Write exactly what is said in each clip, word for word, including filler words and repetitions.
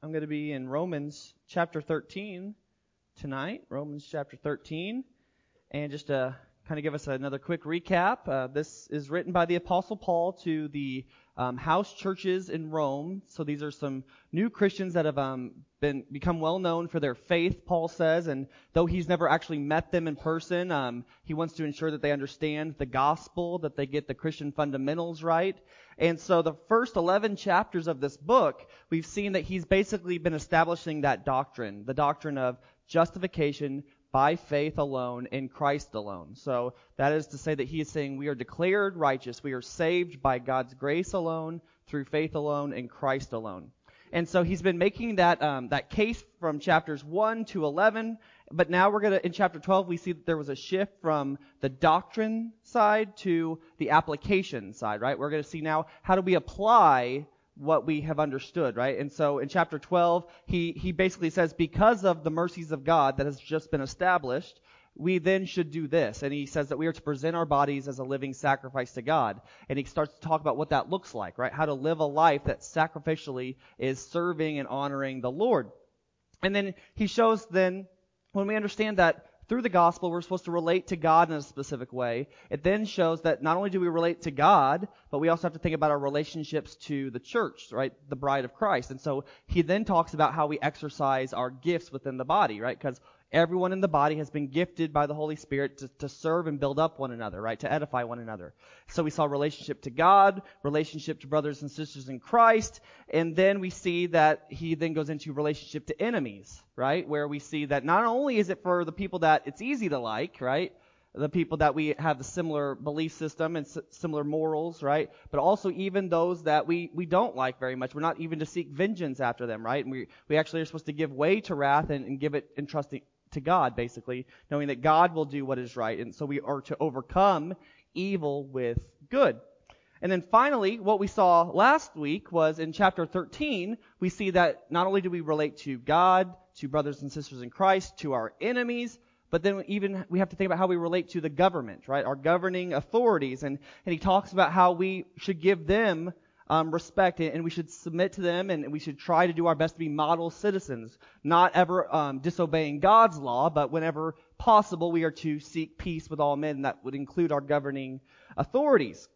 I'm going to be in Romans chapter thirteen tonight, Romans chapter thirteen. And just to kind of give us another quick recap, uh, this is written by the Apostle Paul to the um, house churches in Rome. So these are some new Christians that have um, been become well known for their faith, Paul says. And though he's never actually met them in person, um, he wants to ensure that they understand the gospel, that they get the Christian fundamentals right. And so the first eleven chapters of this book, we've seen that he's basically been establishing that doctrine, the doctrine of justification by faith alone in Christ alone. So that is to say that he is saying we are declared righteous, we are saved by God's grace alone, through faith alone, in Christ alone. And so he's been making that um, that case from chapters one to eleven, but now we're going to, in chapter twelve, we see that there was a shift from the doctrine side to the application side, right? We're going to see now how do we apply what we have understood, right? And so in chapter twelve, he, he basically says, because of the mercies of God that has just been established, we then should do this. And he says that we are to present our bodies as a living sacrifice to God. And he starts to talk about what that looks like, right? How to live a life that sacrificially is serving and honoring the Lord. And then he shows then, when we understand that through the gospel, we're supposed to relate to God in a specific way. It then shows that not only do we relate to God, but we also have to think about our relationships to the church, right? The bride of Christ. And so he then talks about how we exercise our gifts within the body, right? Because everyone in the body has been gifted by the Holy Spirit to, to serve and build up one another, right? To edify one another. So we saw relationship to God, relationship to brothers and sisters in Christ, and then we see that he then goes into relationship to enemies, right? Where we see that not only is it for the people that it's easy to like, right? The people that we have a similar belief system and s- similar morals, right? But also even those that we, we don't like very much. We're not even to seek vengeance after them, right? And we, we actually are supposed to give way to wrath and, and give it in trusting to God, basically, knowing that God will do what is right. And so we are to overcome evil with good. And then finally, what we saw last week was in chapter thirteen, we see that not only do we relate to God, to brothers and sisters in Christ, to our enemies, but then even we have to think about how we relate to the government, right? Our governing authorities. And, and he talks about how we should give them um, respect and we should submit to them and we should try to do our best to be model citizens, not ever um, disobeying God's law, but whenever possible we are to seek peace with all men. And that would include our governing authorities.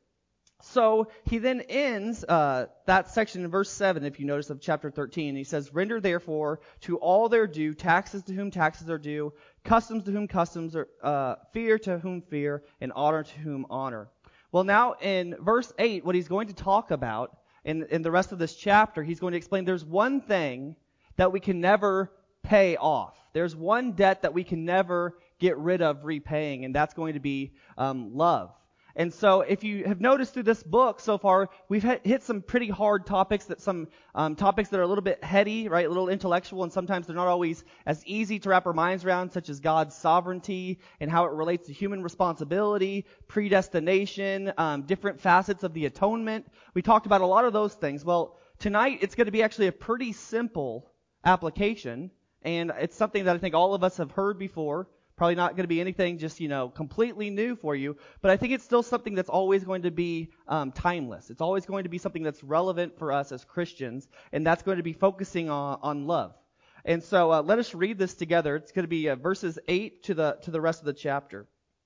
So he then ends uh, that section in verse seven, if you notice, of chapter thirteen. He says, "Render therefore to all their due, taxes to whom taxes are due, customs to whom customs are, uh, fear to whom fear, and honor to whom honor." Well, now in verse eight, what he's going to talk about in, in the rest of this chapter, he's going to explain there's one thing that we can never pay off. There's one debt that we can never get rid of repaying, and that's going to be um, love. And so if you have noticed through this book so far, we've hit some pretty hard topics, that some um, topics that are a little bit heady, right, a little intellectual, and sometimes they're not always as easy to wrap our minds around, such as God's sovereignty and how it relates to human responsibility, predestination, um, different facets of the atonement. We talked about a lot of those things. Well, tonight it's going to be actually a pretty simple application, and it's something that I think all of us have heard before. Probably not going to be anything just, you know, completely new for you, but I think it's still something that's always going to be um, timeless. It's always going to be something that's relevant for us as Christians, and that's going to be focusing on, on love. And so uh, let us read this together. It's going to be uh, verses eight to the to the rest of the chapter.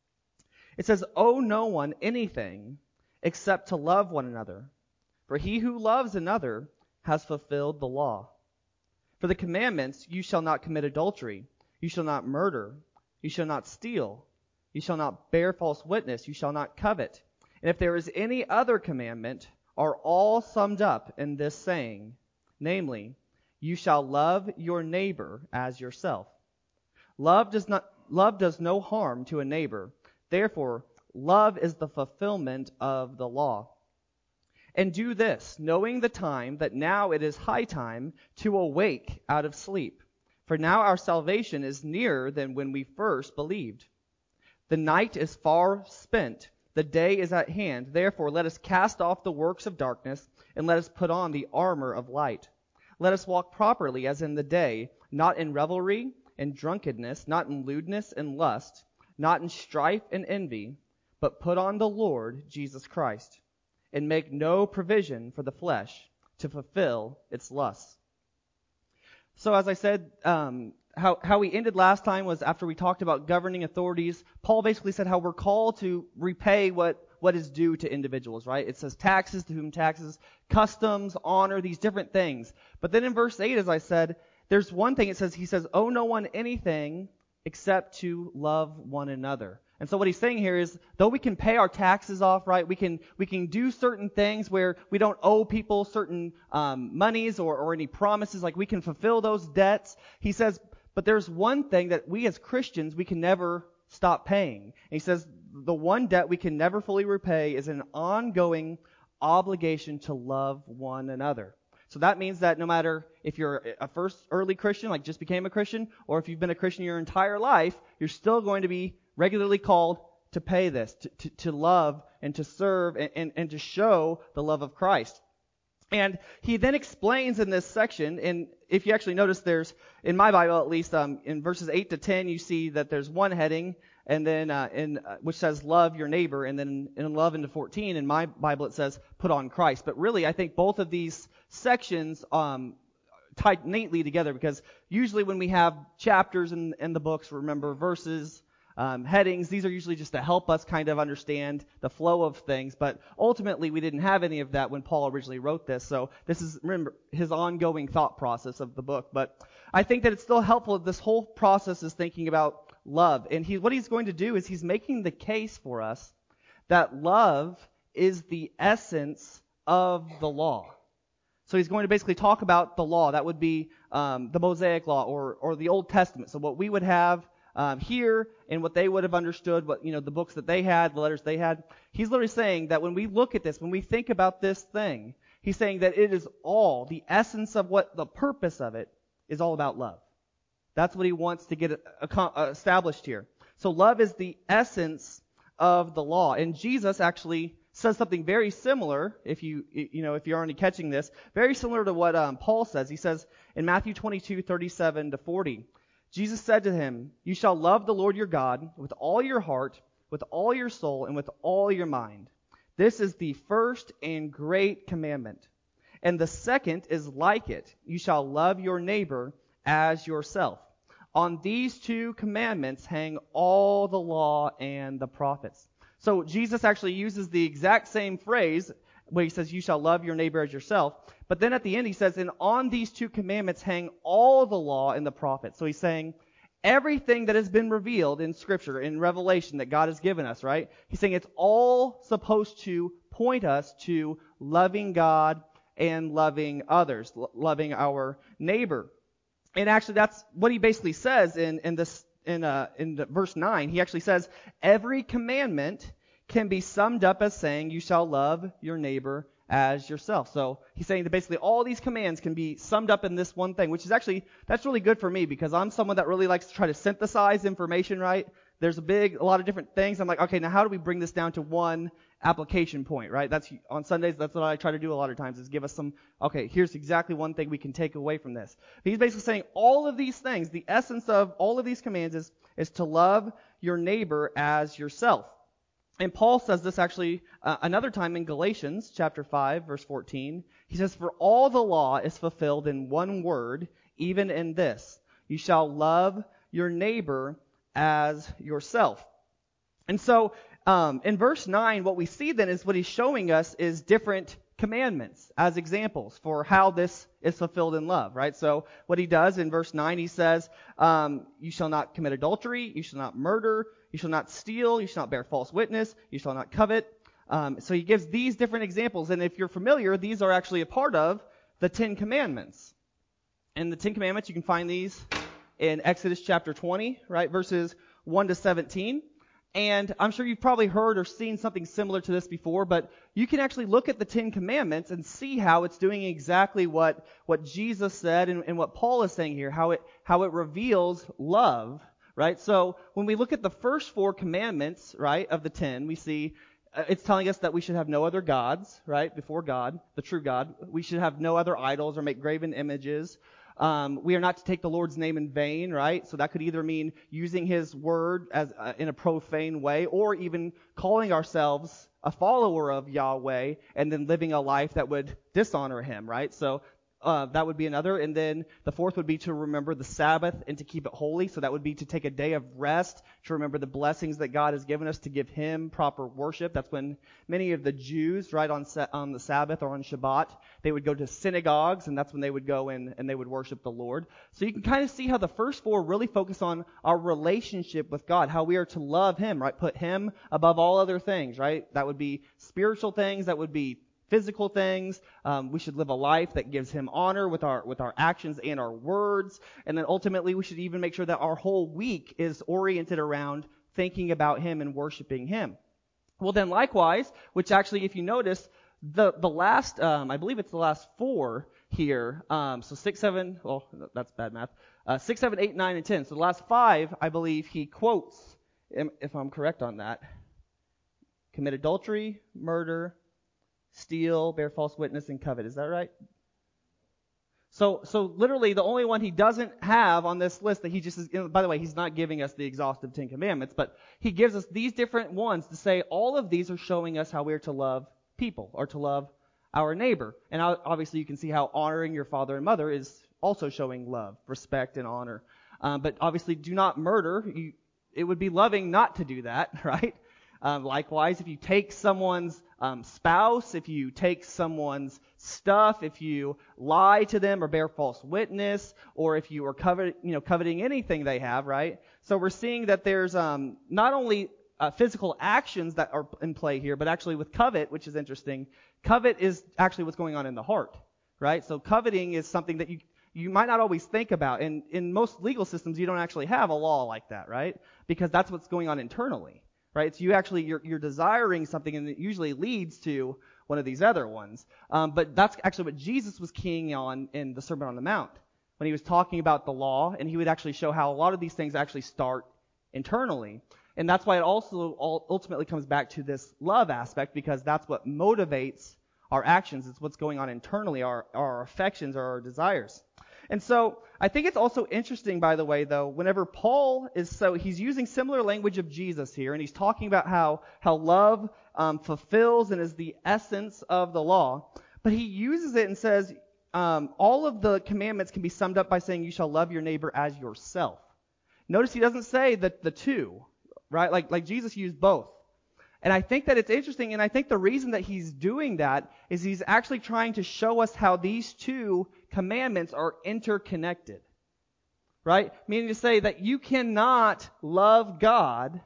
It says, "Owe no one anything except to love one another, for he who loves another has fulfilled the law. For the commandments, you shall not commit adultery, you shall not murder, you shall not steal, you shall not bear false witness, you shall not covet. And if there is any other commandment, are all summed up in this saying, namely, you shall love your neighbor as yourself. Love does not, love does no harm to a neighbor. Therefore, love is the fulfillment of the law. And do this, knowing the time, that now it is high time to awake out of sleep. For now our salvation is nearer than when we first believed. The night is far spent, the day is at hand. Therefore let us cast off the works of darkness, and let us put on the armor of light. Let us walk properly as in the day, not in revelry and drunkenness, not in lewdness and lust, not in strife and envy, but put on the Lord Jesus Christ, and make no provision for the flesh to fulfill its lusts. So as I said, um, how, how we ended last time was after we talked about governing authorities, Paul basically said how we're called to repay what, what is due to individuals, right? It says taxes, to whom taxes, customs, honor, these different things. But then in verse eight, as I said, there's one thing it says, he says, owe no one anything except to love one another. And so what he's saying here is, though we can pay our taxes off, right, we can we can do certain things where we don't owe people certain um, monies or, or any promises, like we can fulfill those debts. He says, but there's one thing that we as Christians, we can never stop paying. And he says, the one debt we can never fully repay is an ongoing obligation to love one another. So that means that no matter if you're a first early Christian, like just became a Christian, or if you've been a Christian your entire life, you're still going to be regularly called to pay this, to, to, to love and to serve and, and, and to show the love of Christ. And he then explains in this section, and if you actually notice there's, in my Bible at least, um, in verses eight to ten, you see that there's one heading, and then uh, in uh, which says love your neighbor, and then in eleven to fourteen, in my Bible it says put on Christ. But really, I think both of these sections um, tied neatly together, because usually when we have chapters in, in the books, remember verses, Um, headings, these are usually just to help us kind of understand the flow of things, but ultimately we didn't have any of that when Paul originally wrote this, so this is, remember, his ongoing thought process of the book. But I think that it's still helpful. This whole process is thinking about love, and he, what he's going to do is he's making the case for us that love is the essence of the law. So he's going to basically talk about the law. That would be um, the Mosaic law or or the Old Testament. So what we would have Um, here and what they would have understood, what, you know, the books that they had, the letters they had. He's literally saying that when we look at this, when we think about this thing, he's saying that it is all, the essence of what the purpose of it is all about love. That's what he wants to get uh, established here. So love is the essence of the law. And Jesus actually says something very similar, if you, you know, if you're already catching this, very similar to what um, Paul says. He says in Matthew twenty-two, thirty-seven to forty, Jesus said to him, "You shall love the Lord your God with all your heart, with all your soul, and with all your mind. This is the first and great commandment. And the second is like it. You shall love your neighbor as yourself. On these two commandments hang all the law and the prophets." So Jesus actually uses the exact same phrase where he says, "You shall love your neighbor as yourself." But then at the end he says, "And on these two commandments hang all the law and the prophets." So he's saying everything that has been revealed in Scripture, in Revelation that God has given us, right? He's saying it's all supposed to point us to loving God and loving others, lo- loving our neighbor. And actually that's what he basically says in, in this, in, uh, in the verse nine. He actually says every commandment can be summed up as saying, "You shall love your neighbor as yourself." So he's saying that basically all these commands can be summed up in this one thing, which is actually, that's really good for me because I'm someone that really likes to try to synthesize information, right? There's a big, a lot of different things. I'm like, okay, now how do we bring this down to one application point, right? That's on Sundays, that's what I try to do a lot of times, is give us some, okay, here's exactly one thing we can take away from this. But he's basically saying all of these things, the essence of all of these commands is, is to love your neighbor as yourself. And Paul says this actually uh, another time in Galatians chapter five, verse fourteen. He says, "For all the law is fulfilled in one word, even in this, you shall love your neighbor as yourself." And so um, in verse nine, what we see then is what he's showing us is different commandments as examples for how this is fulfilled in love, right? So what he does in verse nine, he says, um, "You shall not commit adultery, you shall not murder, you shall not steal, you shall not bear false witness, you shall not covet." Um, so he gives these different examples, and if you're familiar, these are actually a part of the Ten Commandments. And the Ten Commandments, you can find these in Exodus chapter twenty, right, verses one to seventeen. And I'm sure you've probably heard or seen something similar to this before, but you can actually look at the Ten Commandments and see how it's doing exactly what, what Jesus said and, and what Paul is saying here, how it, how it reveals love, right? So when we look at the first four commandments, right, of the ten, we see uh, it's telling us that we should have no other gods, right, before God, the true God. We should have no other idols or make graven images. Um, we are not to take the Lord's name in vain, right? So that could either mean using His word as uh, in a profane way, or even calling ourselves a follower of Yahweh and then living a life that would dishonor Him, right? So Uh, that would be another. And then the fourth would be to remember the Sabbath and to keep it holy. So that would be to take a day of rest, to remember the blessings that God has given us, to give Him proper worship. That's when many of the Jews, right, on, on the Sabbath or on Shabbat, they would go to synagogues, and that's when they would go in and they would worship the Lord. So you can kind of see how the first four really focus on our relationship with God, how we are to love Him, right? Put Him above all other things, right? That would be spiritual things, that would be physical things. Um, we should live a life that gives Him honor with our with our actions and our words. And then ultimately, we should even make sure that our whole week is oriented around thinking about Him and worshiping Him. Well, then likewise, which actually, if you notice, the the last, um, I believe it's the last four here. Um, so six, seven, well, that's bad math. Uh, six, seven, eight, nine, and ten. So the last five, I believe, he quotes, if I'm correct on that: commit adultery, murder, steal, bear false witness, and covet. Is that right? So, so literally the only one he doesn't have on this list that he just is, you know, by the way, he's not giving us the exhaustive Ten Commandments, but he gives us these different ones to say all of these are showing us how we're to love people or to love our neighbor. And obviously you can see how honoring your father and mother is also showing love, respect, and honor. Um, but obviously do not murder. You, it would be loving not to do that, right? Um, likewise, if you take someone's um, spouse, if you take someone's stuff, if you lie to them or bear false witness, or if you are covet, you know, coveting anything they have, right? So we're seeing that there's um, not only uh, physical actions that are in play here, but actually with covet, which is interesting. Covet is actually what's going on in the heart, right? So coveting is something that you you might not always think about. And in most legal systems, you don't actually have a law like that, right? Because that's what's going on internally. Right? So you actually, you're, you're desiring something, and it usually leads to one of these other ones. Um, but that's actually what Jesus was keying on in the Sermon on the Mount, when he was talking about the law, and he would actually show how a lot of these things actually start internally. And that's why it also ultimately comes back to this love aspect, because that's what motivates our actions. It's what's going on internally, our, our affections or our desires. And so I think it's also interesting, by the way, though, whenever Paul is so, he's using similar language of Jesus here, and he's talking about how, how love um, fulfills and is the essence of the law. But he uses it and says um, all of the commandments can be summed up by saying you shall love your neighbor as yourself. Notice he doesn't say that the two, right? Like, like Jesus used both. And I think that it's interesting, and I think the reason that he's doing that is he's actually trying to show us how these two commandments are interconnected, right? Meaning to say that you cannot love God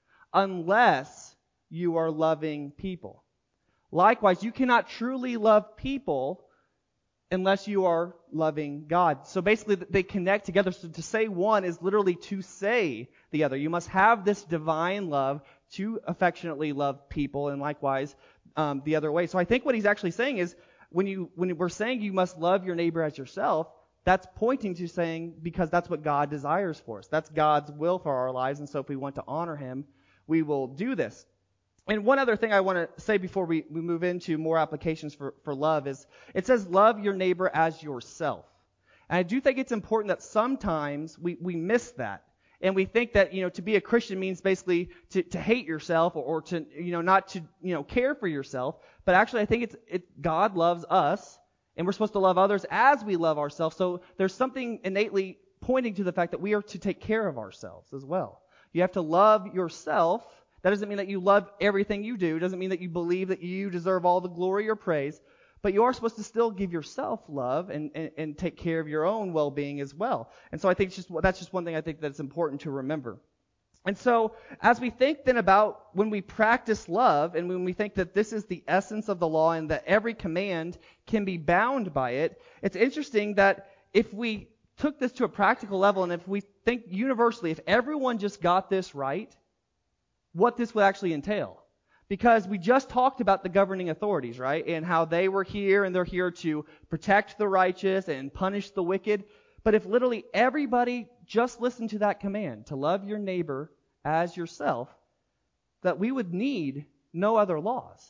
unless you are loving people. Likewise, you cannot truly love people unless you are loving God. So basically, they connect together. So to say one is literally to say the other. You must have this divine love to affectionately love people, and likewise um, the other way. So I think what he's actually saying is, when you when we're saying you must love your neighbor as yourself, that's pointing to saying, because that's what God desires for us. That's God's will for our lives, and so if we want to honor Him, we will do this. And one other thing I want to say before we, we move into more applications for, for love is, it says love your neighbor as yourself. And I do think it's important that sometimes we, we miss that. And we think that, you know, to be a Christian means basically to, to hate yourself or, or to, you know, not to, you know, care for yourself. But actually I think it's, it, God loves us, and we're supposed to love others as we love ourselves. So there's something innately pointing to the fact that we are to take care of ourselves as well. You have to love yourself. That doesn't mean that you love everything you do. It doesn't mean that you believe that you deserve all the glory or praise. But you are supposed to still give yourself love and, and, and take care of your own well-being as well. And so I think it's just, that's just one thing I think that's important to remember. And so as we think then about when we practice love, and when we think that this is the essence of the law and that every command can be bound by it, it's interesting that if we took this to a practical level, and if we think universally, if everyone just got this right, what this would actually entail. Because we just talked about the governing authorities, right? And how they were here, and they're here to protect the righteous and punish the wicked. But if literally everybody just listened to that command, to love your neighbor as yourself, that we would need no other laws.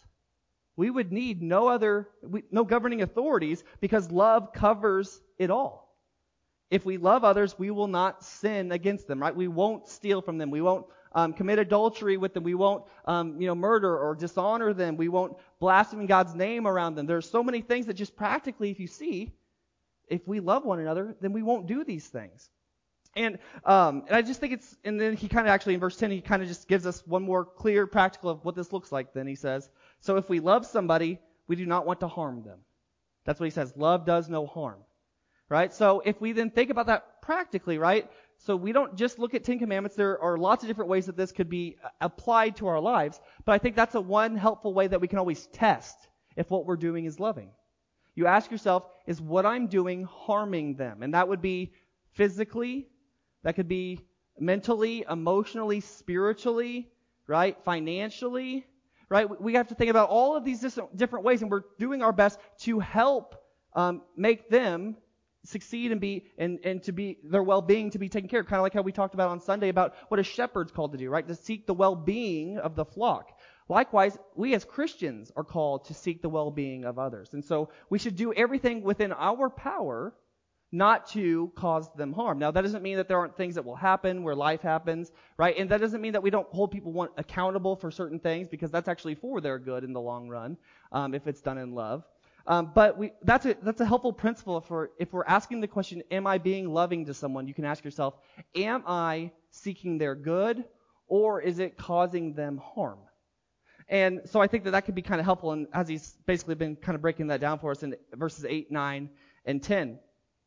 We would need no other, no governing authorities, because love covers it all. If we love others, we will not sin against them, right? We won't steal from them. We won't Um, commit adultery with them. We won't, um, you know, murder or dishonor them. We won't blaspheme God's name around them. There's so many things that just practically, if you see, if we love one another, then we won't do these things. And um, and I just think it's, and then he kind of actually in verse ten, he kind of just gives us one more clear practical of what this looks like. Then he says, so if we love somebody, we do not want to harm them. That's what he says. Love does no harm. Right? So if we then think about that practically, right? So we don't just look at Ten Commandments. There are lots of different ways that this could be applied to our lives. But I think that's a one helpful way that we can always test if what we're doing is loving. You ask yourself, is what I'm doing harming them? And that would be physically, that could be mentally, emotionally, spiritually, right? Financially, right? We have to think about all of these different ways, and we're doing our best to help um, make them succeed and be and, and to be their well-being to be taken care of. Kind of like how we talked about on Sunday about what a shepherd's called to do, right? To seek the well-being of the flock. Likewise, we as Christians are called to seek the well-being of others. And so we should do everything within our power not to cause them harm. Now, that doesn't mean that there aren't things that will happen where life happens, right? And that doesn't mean that we don't hold people accountable for certain things, because that's actually for their good in the long run, um, if it's done in love. Um, but we, that's a, that's a helpful principle for if we're asking the question, am I being loving to someone? You can ask yourself, am I seeking their good, or is it causing them harm? And so I think that that could be kind of helpful, and as he's basically been kind of breaking that down for us in verses eight, nine, and ten.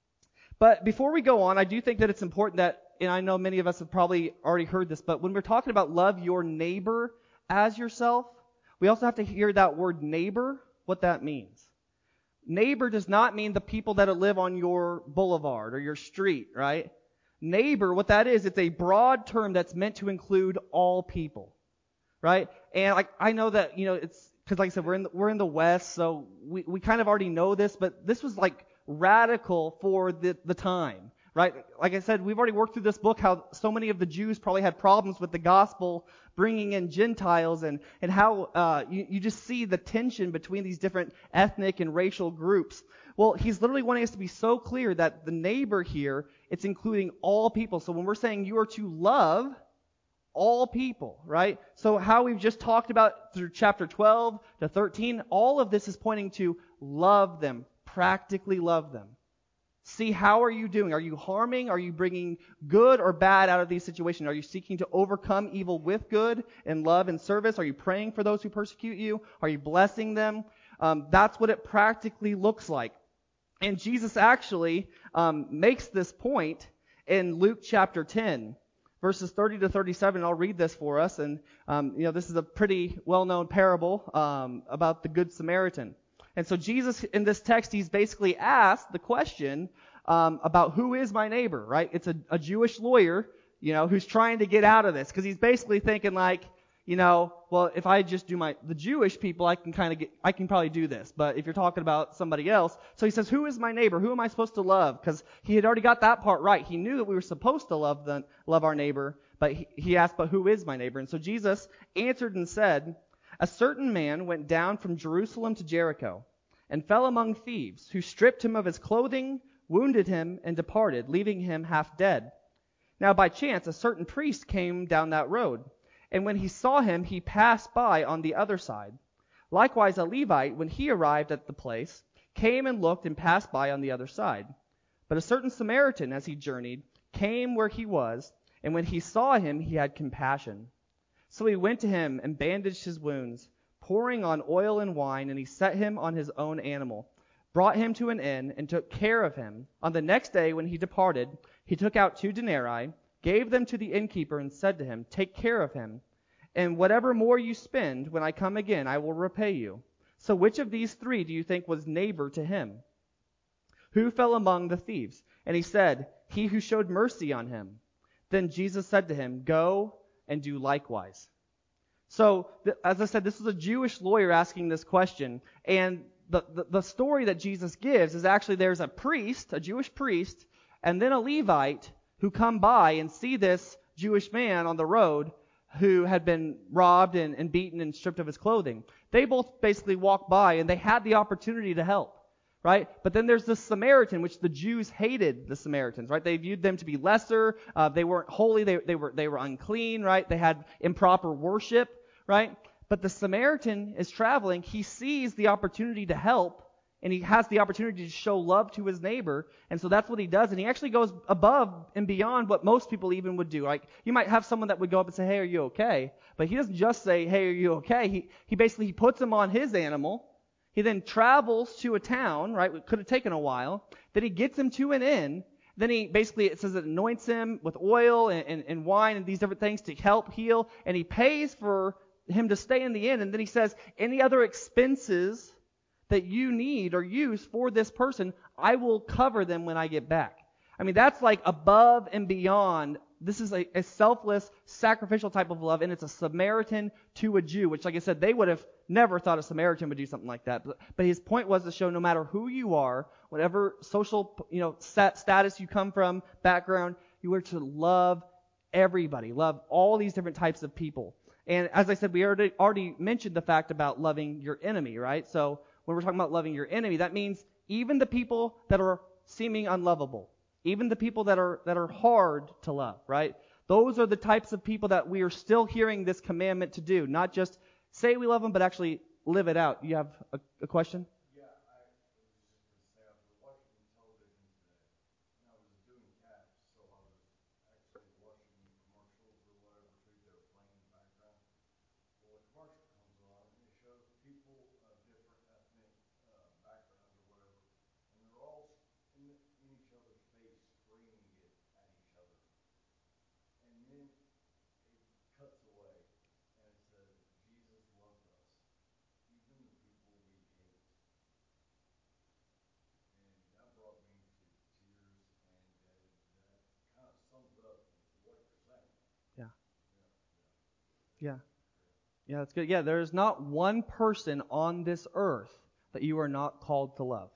But before we go on, I do think that it's important that, and I know many of us have probably already heard this, but when we're talking about love your neighbor as yourself, we also have to hear that word neighbor, what that means. Neighbor does not mean the people that live on your boulevard or your street, right? Neighbor, what that is, it's a broad term that's meant to include all people, right? And like I know that, you know, it's because like I said, we're in the, we're in the West, so we, we kind of already know this, but this was like radical for the, the time, right? Like I said, we've already worked through this book, how so many of the Jews probably had problems with the gospel bringing in Gentiles, and, and how uh, you, you just see the tension between these different ethnic and racial groups. Well, he's literally wanting us to be so clear that the neighbor here, it's including all people. So when we're saying you are to love all people, right? So how we've just talked about through chapter twelve to thirteen, all of this is pointing to love them, practically love them. See, how are you doing? Are you harming? Are you bringing good or bad out of these situations? Are you seeking to overcome evil with good and love and service? Are you praying for those who persecute you? Are you blessing them? Um, that's what it practically looks like. And Jesus actually um, makes this point in Luke chapter ten, verses thirty to thirty-seven. I'll read this for us. And, um, you know, this is a pretty well-known parable um, about the Good Samaritan. And so Jesus, in this text, he's basically asked the question um, about who is my neighbor, right? It's a, a Jewish lawyer, you know, who's trying to get out of this, because he's basically thinking like, you know, well, if I just do my the Jewish people, I can kind of get, I can probably do this. But if you're talking about somebody else, so he says, who is my neighbor? Who am I supposed to love? Because he had already got that part right. He knew that we were supposed to love the love our neighbor, but he, he asked, but who is my neighbor? And so Jesus answered and said, a certain man went down from Jerusalem to Jericho and fell among thieves, who stripped him of his clothing, wounded him, and departed, leaving him half dead. Now by chance a certain priest came down that road, and when he saw him, he passed by on the other side. Likewise a Levite, when he arrived at the place, came and looked and passed by on the other side. But a certain Samaritan, as he journeyed, came where he was, and when he saw him, he had compassion. So he went to him and bandaged his wounds, pouring on oil and wine, and he set him on his own animal, brought him to an inn, and took care of him. On the next day, when he departed, he took out two denarii, gave them to the innkeeper, and said to him, take care of him, and whatever more you spend, when I come again, I will repay you. So which of these three do you think was neighbor to him? Who fell among the thieves? And he said, he who showed mercy on him. Then Jesus said to him, go and do likewise. So, th- as I said, this is a Jewish lawyer asking this question, and the, the, the story that Jesus gives is actually there's a priest, a Jewish priest, and then a Levite who come by and see this Jewish man on the road who had been robbed and, and beaten and stripped of his clothing. They both basically walk by, and they had the opportunity to help. Right? But then there's the Samaritan, which the Jews hated the Samaritans, right? They viewed them to be lesser. Uh, they weren't holy. They, they were, they were unclean, right? They had improper worship, right? But the Samaritan is traveling. He sees the opportunity to help, and he has the opportunity to show love to his neighbor. And so that's what he does. And he actually goes above and beyond what most people even would do. Like, you might have someone that would go up and say, hey, are you okay? But he doesn't just say, hey, are you okay? He, he basically, he puts him on his animal. He then travels to a town, right? It could have taken a while. Then he gets him to an inn. Then he basically, it says it anoints him with oil and, and, and wine and these different things to help heal. And he pays for him to stay in the inn. And then he says, any other expenses that you need or use for this person, I will cover them when I get back. I mean, that's like above and beyond. This is a, a selfless, sacrificial type of love, and it's a Samaritan to a Jew, which, like I said, they would have never thought a Samaritan would do something like that. But, but his point was to show no matter who you are, whatever social, you know, stat, status you come from, background, you are to love everybody, love all these different types of people. And as I said, we already, already mentioned the fact about loving your enemy, right? So when we're talking about loving your enemy, that means even the people that are seeming unlovable, even the people that are that are hard to love, right? Those are the types of people that we are still hearing this commandment to do, not just say we love them, but actually live it out. You have a, a question? Yeah, I was just going to say, I was watching television today, and I was doing cabs, so I was actually watching commercials or whatever, too, they were playing in the background. Well, a commercial comes on, and it shows people of different ethnic uh, backgrounds or whatever, and they're all in, in each other's face, screaming it at each other. And then it cuts away, and it says, Jesus loved us, even the people we hate. And that brought me to tears, and that, that kind of sums up what you're saying. Yeah. Yeah, yeah. Yeah. Yeah, that's good. Yeah, there's not one person on this earth that you are not called to love.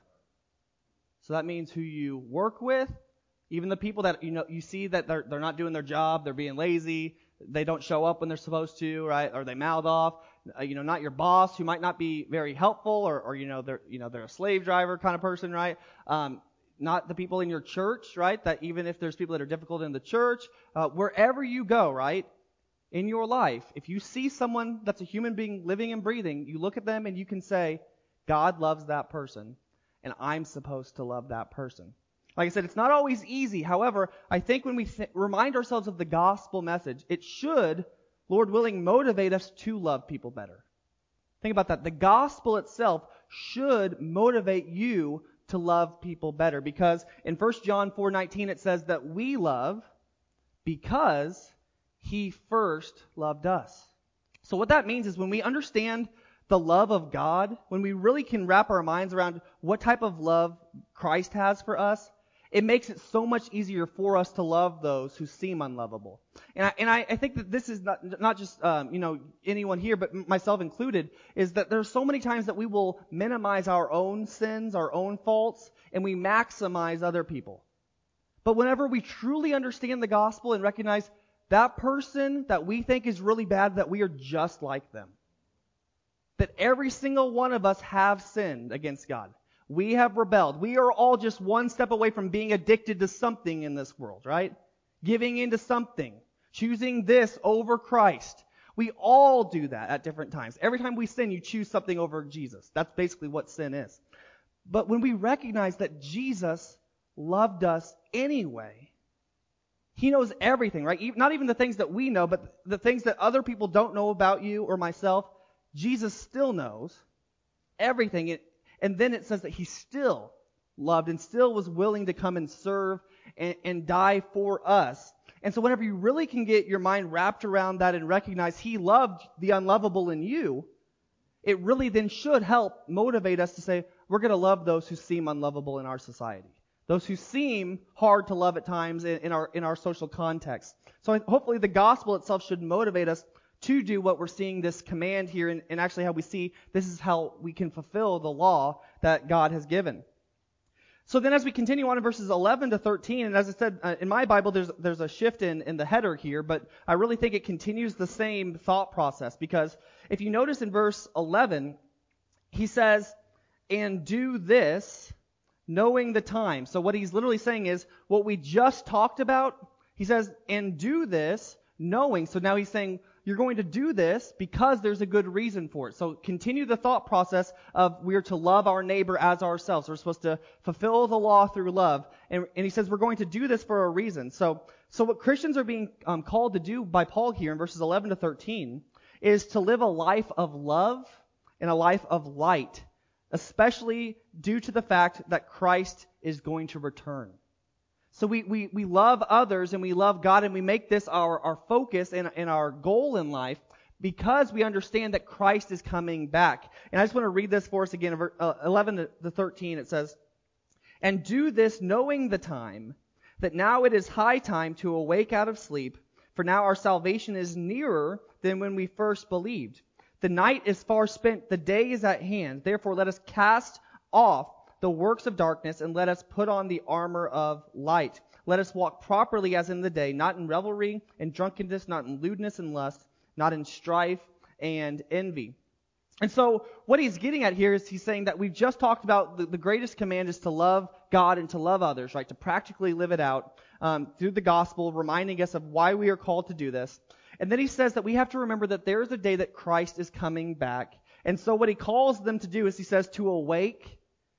So that means who you work with, even the people that you know you see that they're they're not doing their job, they're being lazy, they don't show up when they're supposed to, right? Or they mouth off. Uh, you know, not your boss, who might not be very helpful, or or you know they're you know they're a slave driver kind of person, right? Um, not the people in your church, right? That even if there's people that are difficult in the church, uh, wherever you go, right? In your life, if you see someone that's a human being living and breathing, you look at them and you can say, God loves that person, and I'm supposed to love that person. Like I said, it's not always easy. However, I think when we th- remind ourselves of the gospel message, it should, Lord willing, motivate us to love people better. Think about that. The gospel itself should motivate you to love people better, because in First John four nineteen it says that we love because He first loved us. So what that means is when we understand the love of God, when we really can wrap our minds around what type of love Christ has for us, it makes it so much easier for us to love those who seem unlovable. And I, and I, I think that this is not, not just, um, you know, anyone here, but myself included, is that there's so many times that we will minimize our own sins, our own faults, and we maximize other people. But whenever we truly understand the gospel and recognize that person that we think is really bad, that we are just like them. That every single one of us have sinned against God. We have rebelled. We are all just one step away from being addicted to something in this world, right? Giving into something. Choosing this over Christ. We all do that at different times. Every time we sin, you choose something over Jesus. That's basically what sin is. But when we recognize that Jesus loved us anyway, He knows everything, right? Not even the things that we know, but the things that other people don't know about you or myself, Jesus still knows everything. And then it says that He still loved and still was willing to come and serve and, and die for us. And so whenever you really can get your mind wrapped around that and recognize He loved the unlovable in you, it really then should help motivate us to say, we're going to love those who seem unlovable in our society. Those who seem hard to love at times in, in our in our social context. So hopefully the gospel itself should motivate us to do what we're seeing this command here, and, and actually how we see this is how we can fulfill the law that God has given. So then as we continue on in verses eleven to thirteen, and as I said, uh, in my Bible there's there's a shift in, in the header here, but I really think it continues the same thought process, because if you notice in verse eleven, he says, and do this, knowing the time. So what he's literally saying is what we just talked about. He says, and do this knowing. So now he's saying you're going to do this because there's a good reason for it. So continue the thought process of we're to love our neighbor as ourselves. We're supposed to fulfill the law through love. And, and he says we're going to do this for a reason. So, so what Christians are being um, called to do by Paul here in verses eleven to thirteen is to live a life of love and a life of light, especially due to the fact that Christ is going to return. So we, we, we love others and we love God, and we make this our, our focus and, and our goal in life because we understand that Christ is coming back. And I just want to read this for us again, eleven to thirteen. It says, "And do this knowing the time, that now it is high time to awake out of sleep, for now our salvation is nearer than when we first believed. The night is far spent, the day is at hand. Therefore let us cast off the works of darkness, and let us put on the armor of light. Let us walk properly as in the day, not in revelry and drunkenness, not in lewdness and lust, not in strife and envy." And so what he's getting at here is he's saying that we've just talked about the, the greatest command is to love God and to love others, right? To practically live it out um, through the gospel, reminding us of why we are called to do this. And then he says that we have to remember that there is a day that Christ is coming back. And so what he calls them to do is he says to awake,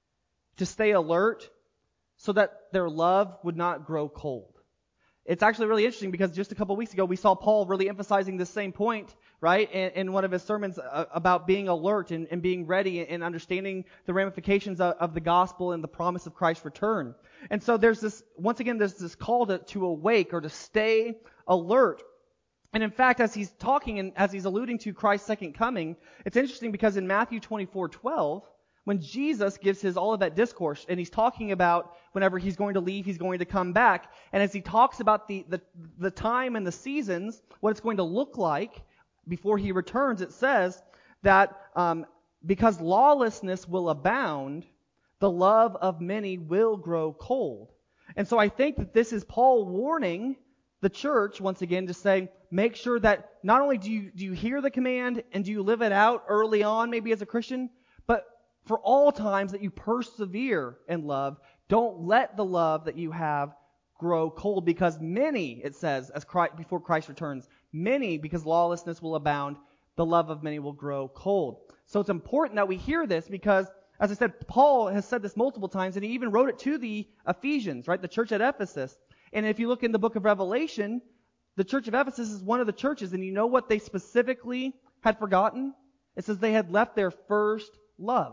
to stay alert, so that their love would not grow cold. It's actually really interesting because just a couple of weeks ago we saw Paul really emphasizing this same point, right, in, in one of his sermons uh, about being alert and, and being ready and understanding the ramifications of, of the gospel and the promise of Christ's return. And so there's this, once again, there's this call to, to awake or to stay alert. And in fact, as he's talking and as he's alluding to Christ's second coming, it's interesting because in Matthew twenty-four twelve, when Jesus gives his Olivet Discourse, and he's talking about whenever he's going to leave, he's going to come back. And as he talks about the, the, the time and the seasons, what it's going to look like before he returns, it says that um, because lawlessness will abound, the love of many will grow cold. And so I think that this is Paul warning the church, once again, to say, make sure that not only do you, do you hear the command and do you live it out early on, maybe as a Christian, but for all times that you persevere in love, don't let the love that you have grow cold, because many, it says, as Christ, before Christ returns, many, because lawlessness will abound, the love of many will grow cold. So it's important that we hear this because, as I said, Paul has said this multiple times, and he even wrote it to the Ephesians, right, the church at Ephesus. And if you look in the book of Revelation, the church of Ephesus is one of the churches, and you know what they specifically had forgotten? It says they had left their first love.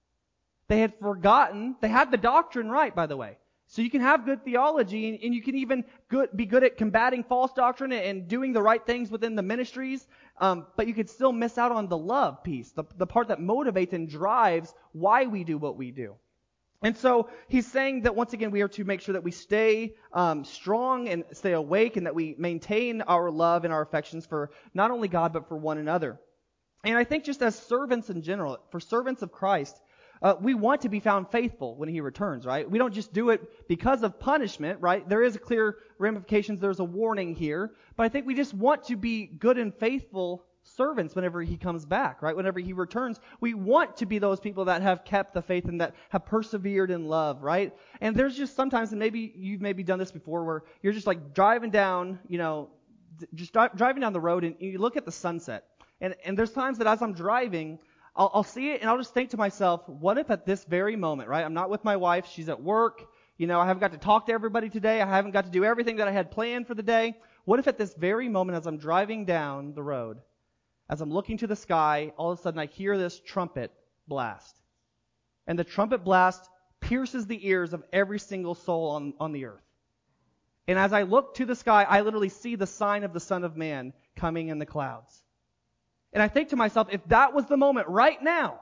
They had forgotten, they had the doctrine right, by the way. So you can have good theology, and, and you can even good, be good at combating false doctrine and, and doing the right things within the ministries, um, but you could still miss out on the love piece, the, the part that motivates and drives why we do what we do. And so he's saying that once again we are to make sure that we stay um, strong and stay awake, and that we maintain our love and our affections for not only God but for one another. And I think just as servants in general, for servants of Christ, Uh, we want to be found faithful when he returns, right? We don't just do it because of punishment, right? There is clear ramifications. There's a warning here. But I think we just want to be good and faithful servants whenever he comes back, right? Whenever he returns, we want to be those people that have kept the faith and that have persevered in love, right? And there's just sometimes, and maybe you've maybe done this before, where you're just like driving down, you know, just dri- driving down the road, and you look at the sunset. And, and there's times that as I'm driving, I'll, I'll see it and I'll just think to myself, what if at this very moment, right? I'm not with my wife. She's at work. You know, I haven't got to talk to everybody today. I haven't got to do everything that I had planned for the day. What if at this very moment, as I'm driving down the road, as I'm looking to the sky, all of a sudden I hear this trumpet blast. And the trumpet blast pierces the ears of every single soul on, on the earth. And as I look to the sky, I literally see the sign of the Son of Man coming in the clouds. And I think to myself, if that was the moment right now,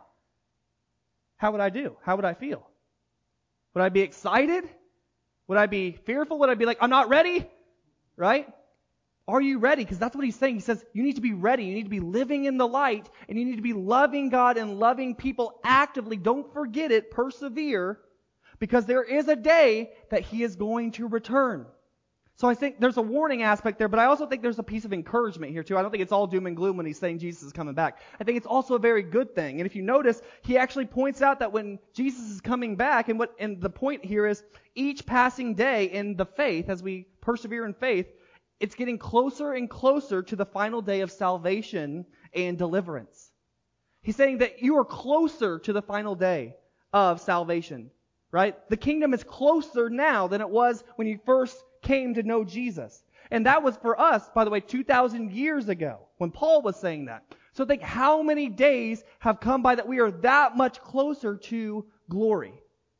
how would I do? How would I feel? Would I be excited? Would I be fearful? Would I be like, I'm not ready? Right? Are you ready? Because that's what he's saying. He says you need to be ready. You need to be living in the light, and you need to be loving God and loving people actively. Don't forget it. Persevere, because there is a day that he is going to return. So I think there's a warning aspect there, but I also think there's a piece of encouragement here too. I don't think it's all doom and gloom when he's saying Jesus is coming back. I think it's also a very good thing. And if you notice, he actually points out that when Jesus is coming back, and what and the point here is each passing day in the faith, as we persevere in faith, it's getting closer and closer to the final day of salvation and deliverance. He's saying that you are closer to the final day of salvation, right? The kingdom is closer now than it was when you first came to know Jesus. And that was for us, by the way, two thousand years ago when Paul was saying that. So think how many days have come by that we are that much closer to glory.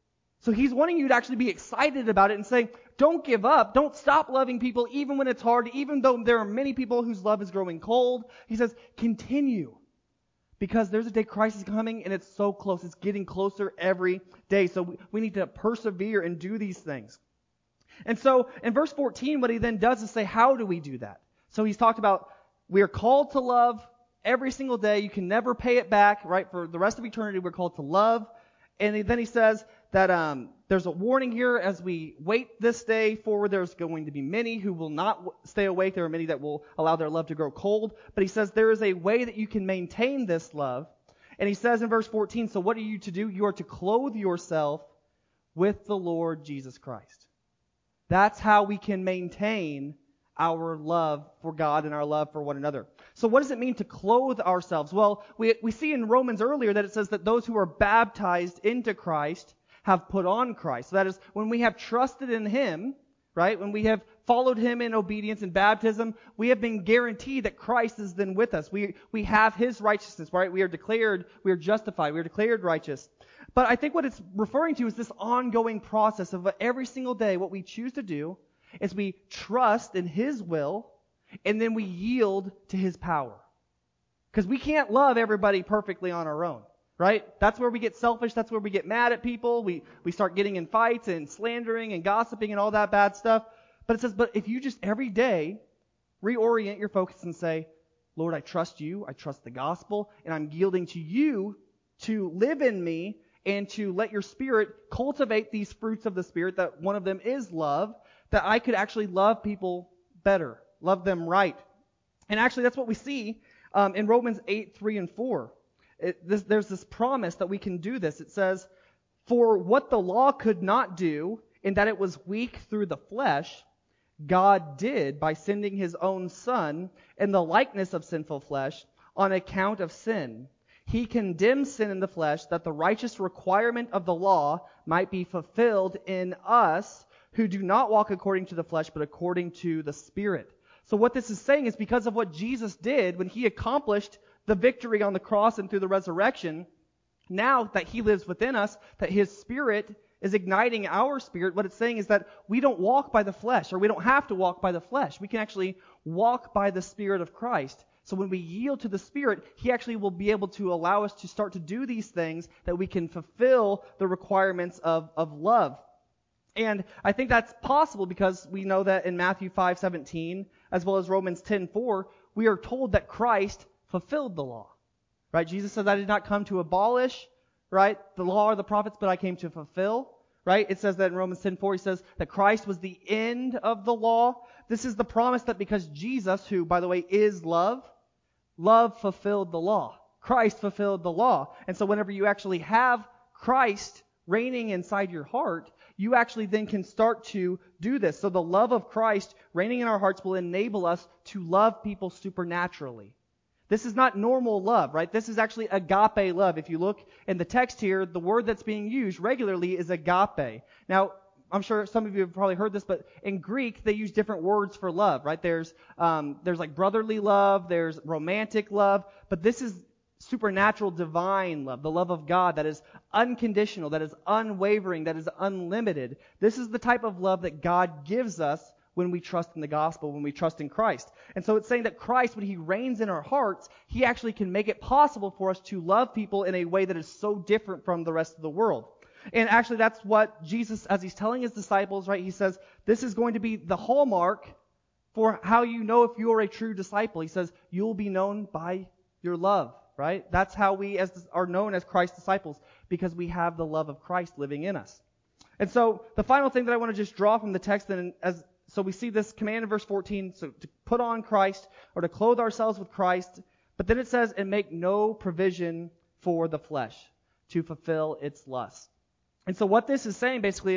So he's wanting you to actually be excited about it and say, don't give up. Don't stop loving people even when it's hard, even though there are many people whose love is growing cold. He says, continue. Because there's a day Christ is coming and it's so close. It's getting closer every day. So we, we need to persevere and do these things. And so in verse fourteen, what he then does is say, how do we do that? So he's talked about we are called to love every single day. You can never pay it back, right? For the rest of eternity, we're called to love. And then he says that um, there's a warning here as we wait this day forward. There's going to be many who will not w- stay awake. There are many that will allow their love to grow cold. But he says there is a way that you can maintain this love. And he says in verse fourteen, so what are you to do? You are to clothe yourself with the Lord Jesus Christ. That's how we can maintain our love for God and our love for one another. So what does it mean to clothe ourselves? Well, we we see in Romans earlier that it says that those who are baptized into Christ have put on Christ. So that is, when we have trusted in Him, right, when we have followed Him in obedience and baptism, we have been guaranteed that Christ is then with us. We we have His righteousness, right? We are declared, we are justified, we are declared righteous. But I think what it's referring to is this ongoing process of every single day what we choose to do is we trust in His will, and then we yield to His power. Because we can't love everybody perfectly on our own, right? That's where we get selfish. That's where we get mad at people. We we start getting in fights and slandering and gossiping and all that bad stuff. But it says, but if you just every day reorient your focus and say, Lord, I trust you. I trust the gospel, and I'm yielding to you to live in me and to let your Spirit cultivate these fruits of the Spirit, that one of them is love, that I could actually love people better, love them right. And actually that's what we see um, in Romans eight, three and four. It, this, there's this promise that we can do this. It says, for what the law could not do, in that it was weak through the flesh, God did by sending His own Son in the likeness of sinful flesh on account of sin. He condemned sin in the flesh that the righteous requirement of the law might be fulfilled in us who do not walk according to the flesh, but according to the Spirit. So what this is saying is because of what Jesus did when He accomplished the victory on the cross and through the resurrection, now that He lives within us, that His Spirit is igniting our spirit, what it's saying is that we don't walk by the flesh, or we don't have to walk by the flesh. We can actually walk by the Spirit of Christ. So when we yield to the Spirit, He actually will be able to allow us to start to do these things that we can fulfill the requirements of, of love. And I think that's possible because we know that in Matthew five seventeen, as well as Romans ten four, we are told that Christ fulfilled the law. Right? Jesus says, I did not come to abolish, right, the law or the prophets, but I came to fulfill. Right? It says that in Romans ten four, He says that Christ was the end of the law. This is the promise that because Jesus, who, by the way, is love, love fulfilled the law. Christ fulfilled the law. And so whenever you actually have Christ reigning inside your heart, you actually then can start to do this. So the love of Christ reigning in our hearts will enable us to love people supernaturally. This is not normal love, right? This is actually agape love. If you look in the text here, the word that's being used regularly is agape. Now, I'm sure some of you have probably heard this, but in Greek, they use different words for love, right? There's, um, there's like brotherly love, there's romantic love, but this is supernatural divine love, the love of God that is unconditional, that is unwavering, that is unlimited. This is the type of love that God gives us when we trust in the gospel, when we trust in Christ. And so it's saying that Christ, when He reigns in our hearts, He actually can make it possible for us to love people in a way that is so different from the rest of the world. And actually that's what Jesus, as He's telling His disciples, right, He says, this is going to be the hallmark for how you know if you are a true disciple. He says, you'll be known by your love, right? That's how we as are known as Christ's disciples, because we have the love of Christ living in us. And so the final thing that I want to just draw from the text, and as so we see this command in verse fourteen, so to put on Christ or to clothe ourselves with Christ, but then it says, and make no provision for the flesh to fulfill its lust. And so what this is saying basically is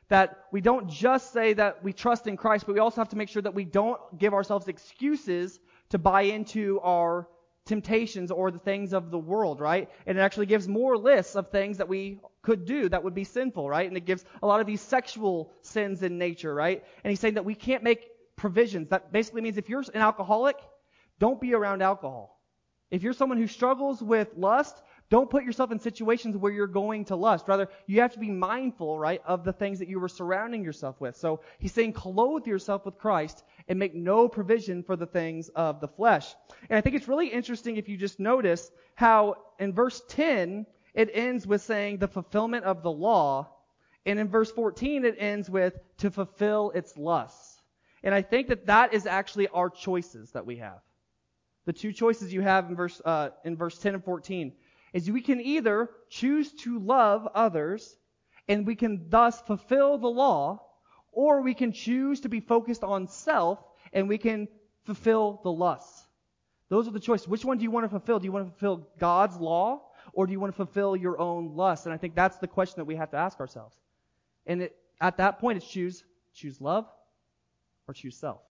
that we don't just say that we trust in Christ, but we also have to make sure that we don't give ourselves excuses to buy into our temptations or the things of the world, right? And it actually gives more lists of things that we could do that would be sinful, right? And it gives a lot of these sexual sins in nature, right? And he's saying that we can't make provisions. That basically means if you're an alcoholic, don't be around alcohol. If you're someone who struggles with lust, don't put yourself in situations where you're going to lust. Rather, you have to be mindful, right, of the things that you were surrounding yourself with. So he's saying clothe yourself with Christ and make no provision for the things of the flesh. And I think it's really interesting if you just notice how in verse ten, it ends with saying the fulfillment of the law. And in verse fourteen, it ends with to fulfill its lusts. And I think that that is actually our choices that we have. The two choices you have in verse uh, in verse ten and fourteen is we can either choose to love others and we can thus fulfill the law, or we can choose to be focused on self and we can fulfill the lusts. Those are the choices. Which one do you want to fulfill? Do you want to fulfill God's law, or do you want to fulfill your own lust? And I think that's the question that we have to ask ourselves. And it, at that point, it's choose choose love or choose self.